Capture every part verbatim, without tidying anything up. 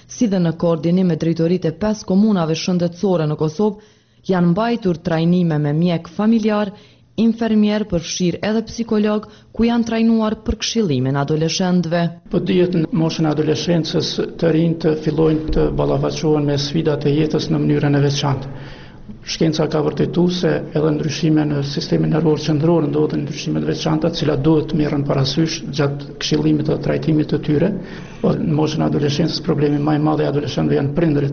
si dhe në koordinim me drejtoritë e pesë komunave shëndetësore në Kosovë, janë mbajtur trajnime me mjek familjar, infermier, përfshirë edhe psikolog, ku janë trajnuar për këshillimin e adoleshentëve. Po dihet në moshën e adoleshencës të rinj të fillojnë të ballafaqohen me sfidat e jetës në mënyrën e veçantë. Shkenca ka vërtetuar se edhe ndryshime në sistemin nervor qendror ndodhen ndryshime të veçanta, të cilat duhet të merren parasysh gjatë këshillimit dhe trajtimit të tyre. Po në moshën e adoleshencës problemi më i madh i adoleshentëve janë prindërit.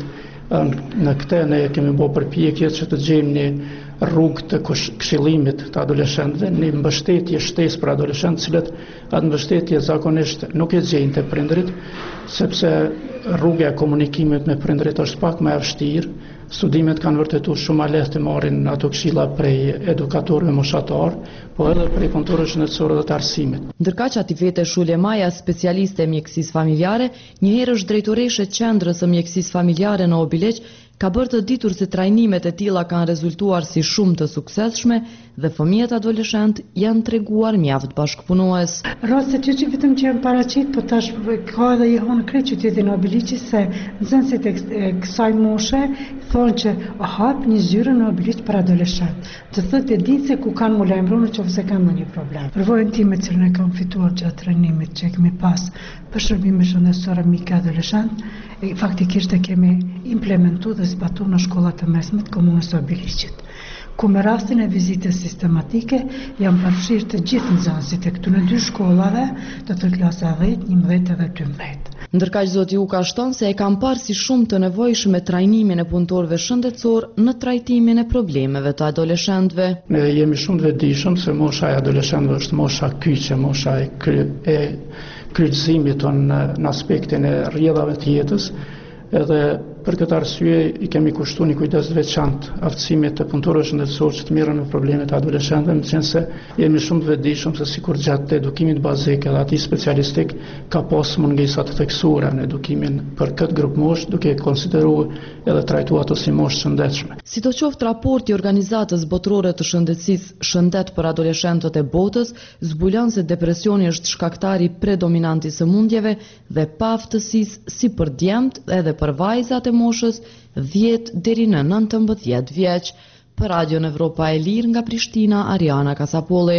Në këtë ne kemi bërë përpjekje që të gjejmë një rrugë të këshillimit të adoleshentëve, një mbështetje shtesë për adoleshentët, cilët atë mbështetje zakonisht nuk e gjejnë te prindërit, sepse rruga e komunikimit me prindërit është pak më e vështirë. Studimet kanë vërtetuar shumë ma lehtë të marrin ato këshilla prej edukatorëve moshatar, po edhe prej punëtorëve shëndetësor dhe të arsimit. Ndërkaq Atifete Shule Maja, specialiste e mjekësisë familjare, njëherë është drejtoreshe qendrës së mjekësisë familjare në Obileq, ka bërë të ditur se trajnimet e tilla kanë rezultuar si shumë të suksesshme dhe fëmijët adoleshent janë treguar mjaft bashkëpunues. Rastet që që vetëm që janë paraqit, po tash ka edhe jehon krejt qytetin e Obileqit se nxënësit e kësaj moshe thonë që o hap një zyre në Obileq për adoleshent. Të thotë e dinë se ku kanë mu lajmëruar nëse kanë ndonjë problem. Përvojën time që ne kam fituar gjatë trajnimit që kemi pas për shërbime shëndetësore mike adoleshent, e faktikisht e kemi implementuar dhe zbatuar në shkollat e mesme të komunës së Obileqit, ku me rastin e vizitës sistematike janë përfshirë të gjithë nxënësit e këtyre dy shkollave, të të klasa dhjetë, njëmbëdhjetë dhe dymbëdhjetë. Ndërkaq zoti Uka shton se e kanë parë si shumë të nevojshme trajnimin e punëtorëve shëndetësor në trajtimin e problemeve të adoleshentëve. Ne jemi shumë të vetëdijshëm se mosha e adoleshentëve është mosha kyçe, mosha e, kry, e kryqëzimit në, në aspektin e rrjedhave të jetës, edhe për këtë arsye i kemi kushtuar një kujdes veçantë aftësimit të punëtorëve shëndetësor që të merren me problemet e adoleshentëve, në sense se jemi shumë të vetëdijshëm se sikur gjatë edukimit bazik edhe atij specialistik ka pasur mungesa të theksuara në edukimin për këtë grup moshë, duke konsideruar edhe trajtuar ato si moshë shëndetshme. Sidoqoftë, raporti i Organizatës Botërore të Shëndetësisë Shëndet për adoleshentët e botës zbulon se depresioni është shkaktari predominant i sëmundjeve dhe paaftësisë si për djemt edhe për vajzat e moshës dhjetë deri në nëntëmbëdhjetë vjeç. Për Radio Evropa e Lirë nga Prishtina, Ariana Kasapolli.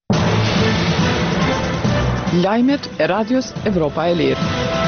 Lajmet e Radios Evropa e Lirë.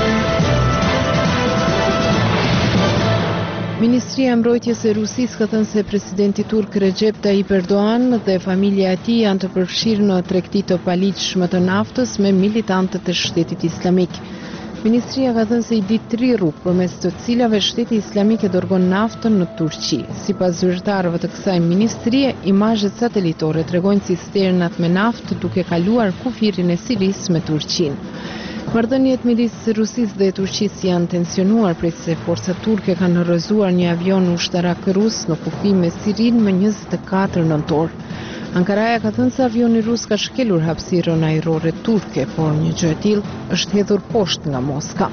Ministria e Mbrojtjes e Rusisë ka thënë se presidenti turk Recep Tayyip Erdogan dhe familja e tij janë të përfshirë në tregti të paligjshme të naftës me militantët e Shtetit Islamik. Ministria ka thënë se i di tri rrugë përmes të cilave Shteti Islamik e dërgon naftën në Turqi. Sipas zyrtarëve të kësaj ministrie, imazhet satelitore tregojnë cisternat me naftë duke kaluar kufirin e Sirisë me Turqinë. Marrëdhëniet midis Rusisë dhe Turqisë janë tensionuar prej se forcat turke kanë rrëzuar një avion ushtarak rus në kufij me Sirinë më njëzet e katër nëntor. Ankaraja ka thënë se avioni rus ka shkelur hapësirën ajrore turke, por një gjë e tillë është hedhur poshtë nga Moska.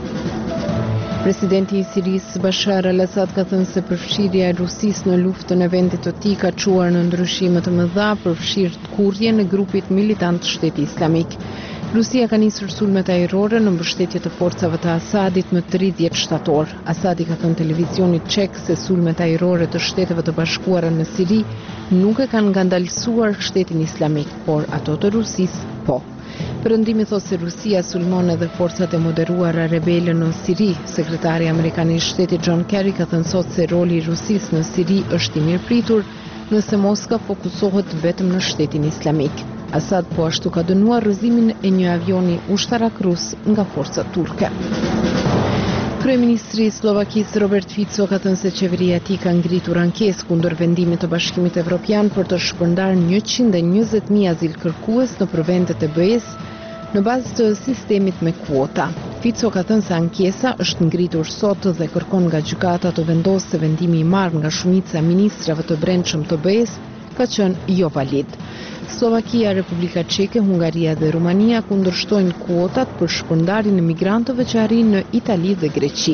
Presidenti i Sirisë Bashar al-Assad ka thënë se përfshirja e Rusisë në luftën e vendit të tij ka çuar në ndryshime të mëdha, përfshirë kurrje në grupit militant Shteti Islamik. Rusia ka nisur sulmet ajrore në mbështetje të forcave të Asadit më tridhjetë shtator. Asadi ka thënë televizionit çek se sulmet ajrore të Shteteve të Bashkuara në Siri nuk e kanë ngandalësuar Shtetin Islamik, por ato të Rusisë po. Perëndimi thotë se Rusia sulmon edhe forcat e moderuara rebele në Siri. Sekretari amerikan i Shtetit John Kerry ka thënë sot se roli i Rusisë në Siri është i mirëpritur nëse Moska fokusohet vetëm në Shtetin Islamik. Asad po ashtu ka dënuar rrëzimin e një avioni ushtarak rus nga forcat turke. Kryeministri i Slovakisë Robert Fico ka thënë se qeveria e tij ka ngritur ankesë kundër vendimit të Bashkimit Evropian për të shpërndarë njëqind e njëzet mijë azilkërkues nëpër vendet e B E S në bazë të sistemit me kuota. Fico ka thënë se ankesa është ngritur sot dhe kërkon nga gjykata të vendosë se vendimi i marrë nga shumica e ministrave të brendshëm të B E S ka qenë jo valid. Slovakia, Republika Çeke, Hungaria dhe Rumania kundërshtojnë kuotat për shpërndarjen e migrantëve që arrin në Itali dhe Greqi.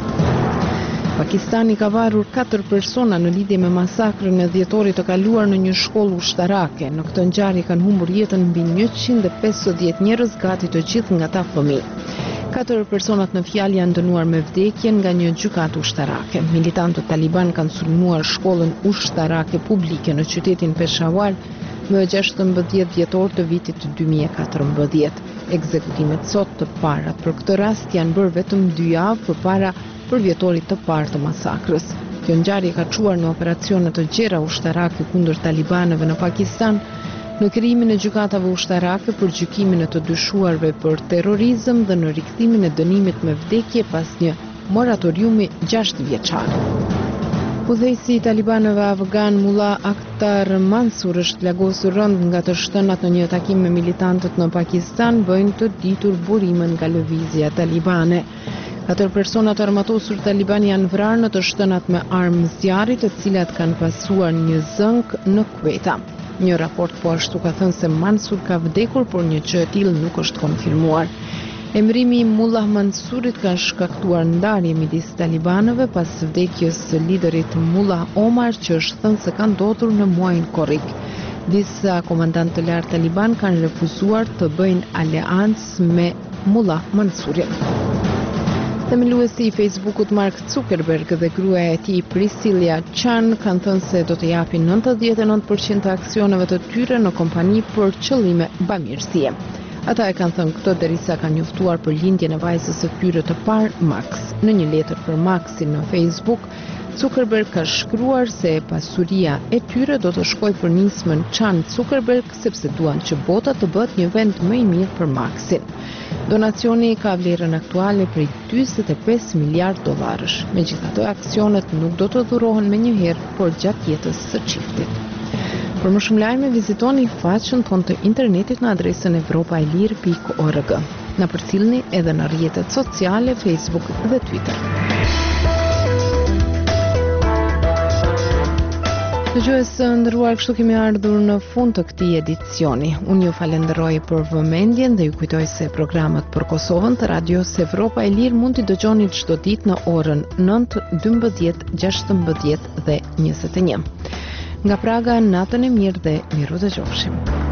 Pakistani ka varur katër persona në lidhje me masakrën e dhjetorit të kaluar në një shkollë ushtarake. Në këtë ngjarje kanë humbur jetën mbi njëqind e pesëdhjetë njerëz, gati të gjithë nga ata fëmijë. Katër personat në fjalë janë dënuar me vdekje nga një gjykatë ushtarake. Militantët taliban kanë sulmuar shkollën ushtarake publike në qytetin Peshawar më gjashtëmbëdhjetë dhjetor të vitit dy mijë e katërmbëdhjetë. Ekzekutimet sot të parat për këtë rast janë bërë vetëm dy javë përpara përvjetorit të parë të masakrës. Kjo ngjarje ka çuar në operacione të gjera ushtarake kundër talibanëve në Pakistan, në krijimin e gjykatave ushtarake për gjykimin e të dyshuarve për terrorizëm dhe në rikthimin e dënimit me vdekje pas një moratoriumi gjashtë vjeçar. Udhëheqësi i talibanëve afgan Mullah Akhtar Mansur është plagosur rënd nga të shtënat në një takim me militantët në Pakistan bëjnë të ditur burimin nga lëvizja talibane. Katër persona të armatosur taliban janë vrarë në të shtënat me armë zjarri, të cilat kanë pasuar një zënk në Kuweta. Një raport po ashtu ka thënë se Mansur ka vdekur, por një gjë e tillë nuk është konfirmuar. Emrimi i Mullah Mansurit ka shkaktuar ndarje midis talibanëve pas vdekjes së liderit Mullah Omar, që është thënë se ka ndodhur në muajin korrik. Disa komandantë të lartë taliban kanë refuzuar të bëjnë aleancë me Mullah Mansurin. Themeluesi i Facebookut Mark Zuckerberg dhe gruaja e tij Priscilla Chan kanë thënë se do të japin nëntëdhjetë e nëntë përqind të aksioneve të tyre në kompani për qëllime bamirësie. Ata e kanë thënë këtë derisa kanë njoftuar për lindjen e vajzës së tyre të parë, Max. Në një letër për Maxin në Facebook, Zuckerberg ka shkruar se pasuria e tyre do të shkojë për nismën Chan Zuckerberg sepse duan që bota të bëhet një vend më i mirë për Maxin. Donacioni ka vlerën aktuale prej njëzet e pesë miliard dollarësh. Megjithatë, aksionet nuk do të dhurohen menjëherë, por gjatë jetës së çiftit. Për më shumë lajme, vizitoni faqen tonë të internetit në adresën evropaelir pikë org. Na përcjellni edhe në rrjetet sociale, Facebook dhe Twitter. Dëgjues të nderuar, kështu kemi ardhur në fund të këtij edicioni. Unë ju falenderoj për vëmendjen dhe ju kujtoj se programet për Kosovën të Radios Evropa e Lirë mund t'i dëgjoni çdo ditë në orën nëntë, dymbëdhjetë, gjashtëmbëdhjetë dhe njëzet e një. Nga Praga, natën e mirë dhe miru dëgjofshim.